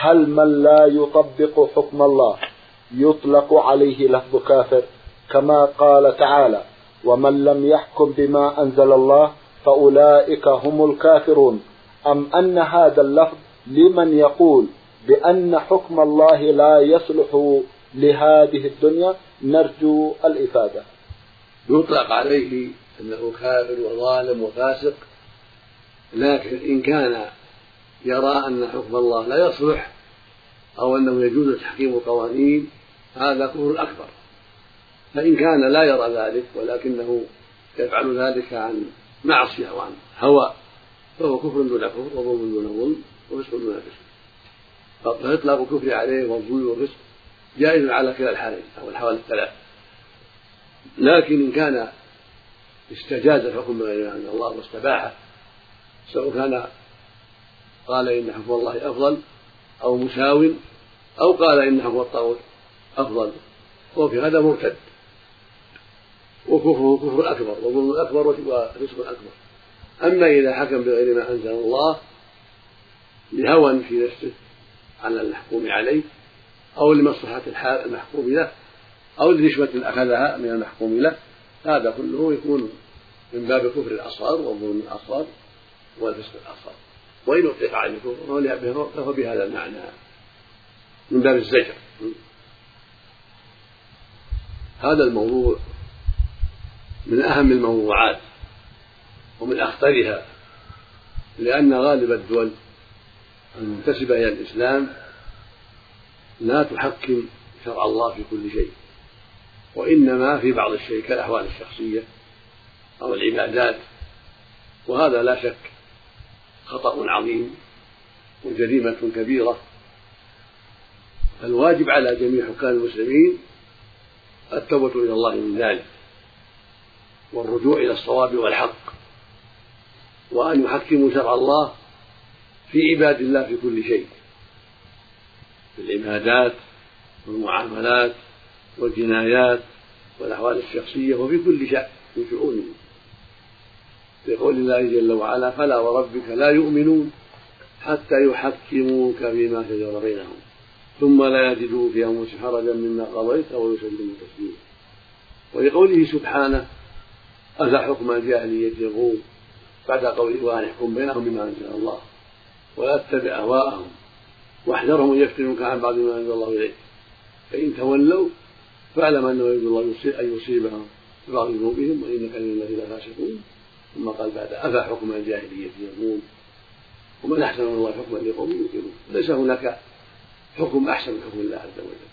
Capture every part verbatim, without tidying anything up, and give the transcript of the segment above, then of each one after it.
هل من لا يطبق حكم الله يطلق عليه لفظ كافر كما قال تعالى ومن لم يحكم بما أنزل الله فأولئك هم الكافرون، أم أن هذا اللفظ لمن يقول بأن حكم الله لا يصلح لهذه الدنيا؟ نرجو الإفادة. يطلق عليه أنه كافر وظالم وفاسق، لكن إن كان يرى أن حكم الله لا يصلح أو أنه يجوز تحكيم قوانين هذا كفر أكبر. فإن كان لا يرى ذلك ولكنه يفعل ذلك عن معصية وعن هوى فهو كفر دون كفر وظلم دون ظلم وفسق دون فسق. فإطلاق الكفر عليه والظلم والفسق جائز على كلا الحالين أو الحوالي الثلاث. لكن إن كان استجاز الحكم بغير ما أنزل الله واستباحه، سواء كان قال إن حكم الله أفضل أو مساو أو قال إن حكم الطاغوت أفضل، وفي هذا مرتد وكفره كفر أكبر وظلم أكبر وفسق أكبر. أما إذا حكم بغير ما أنزل الله لهوى في نفسه على المحكوم عليه أو لمصلحة الحال المحكوم له أو لنشوة أخذها من المحكوم له، هذا كله يكون من باب كفر الأصغر والظلم الأصغر والفسق الأصغر. وإن أطلق عليه الكفر فهو بهذا المعنى من باب الزجر. هذا الموضوع من أهم الموضوعات ومن أخطرها، لأن غالب الدول المنتسبة إلى الإسلام لا تحكم شرع الله في كل شيء، وإنما في بعض الشيء كالأحوال الشخصية أو العبادات، وهذا لا شك خطأ عظيم وجريمة كبيرة. الواجب على جميع حكام المسلمين التوبة إلى الله من ذلك والرجوع إلى الصواب والحق، وأن يحكموا شرع الله في عباد الله في كل شيء، في العبادات والمعاملات والجنايات والأحوال الشخصية وفي كل شيء من شؤونهم. لقول الله جل وعلا فلا وربك لا يؤمنون حتى يحكموك فيما شجر بينهم ثم لا يجدوا في أنفسهم حرجا مما قضيت ويسلموا تسليما. ولقوله سبحانه أفحكم الجاهلية يبغون بعد قوله وأن يحكم بينهم بما أنزل الله ولا تتبع أهواءهم واحذرهم أن يفتنوك عن بعض ما أنزل الله إليك فإن تولوا فاعلم أنه يريد الله أن يصيبهم ببعض ذنوبهم وإنك من الذين فاسقون. ثم قال بعد أفحكم الجاهلية يبغون ومن أحسن من الله حكما لقوم يوقنون. ليس هناك حكم أحسن من حكم الله عز وجل.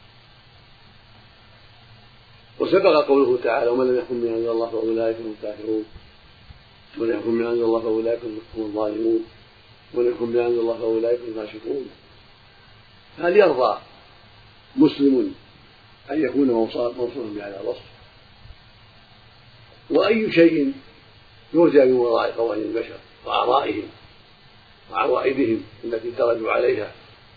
وسبق قوله تعالى ومن لم يحكم بما أنزل الله فأولئك هم الكافرون ومن يحكم بما أنزل الله فأولئك هم الظالمون ومن يحكم بما أنزل الله فأولئك هم الفاسقون. هل يرضى مسلم أن يكون موصوفا بهذا الوصف؟ وأي شيء يرجى من وراء قوانين البشر وآرائهم وعوائدهم التي درجوا عليها؟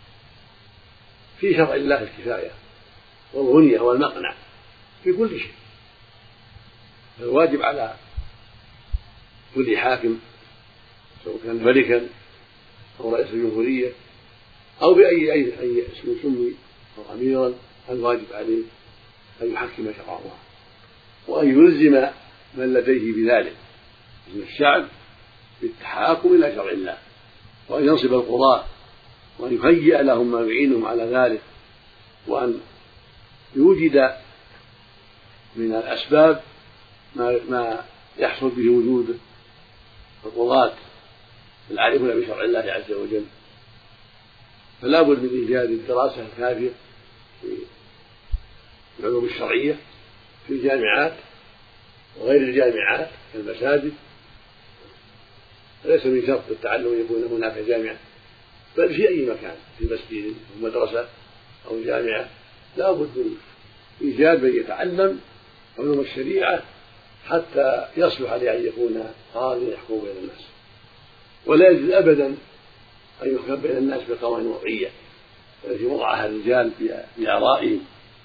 في شرع الله الكفاية والغنية والمقنع في كل شيء. فالواجب على كل حاكم سواء كان ملكا أو رئيس الجمهورية أو بأي أي أي اسم سمي أو أميرا الواجب عليه أن يحكم شرع الله وأن يلزم من لديه بذلك من الشعب بالتحاكم إلى شرع الله، وأن ينصب القضاة وأن يهيئ لهم ما يعينهم على ذلك، وأن يوجد من الأسباب ما, ما يحصل به وجود القضاة العارفون بشرع الله عز وجل. فلا بد من إيجاد الدراسة الكافية في العلوم الشرعية في الجامعات وغير الجامعات كالمساجد. ليس من شرط التعلم أن يكون هناك جامعة، بل في أي مكان في مسجد أو مدرسة أو جامعة لا بد من إيجاد من يتعلم علوم الشريعة حتى يصلح لأن يكون قاضي يحكم بين الناس. ولا يجوز أبدا أن يحكم بين الناس بقوانين وضعية التي وضعها الرجال بآرائهم.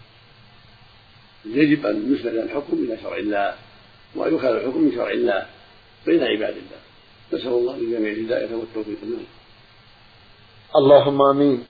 يجب أن يسند الحكم إلى شرع الله وأن يخالف الحكم من شرع الله بين عباد الله. نسأل الله للجميع الهداية والتوفيق. اللهم آمين.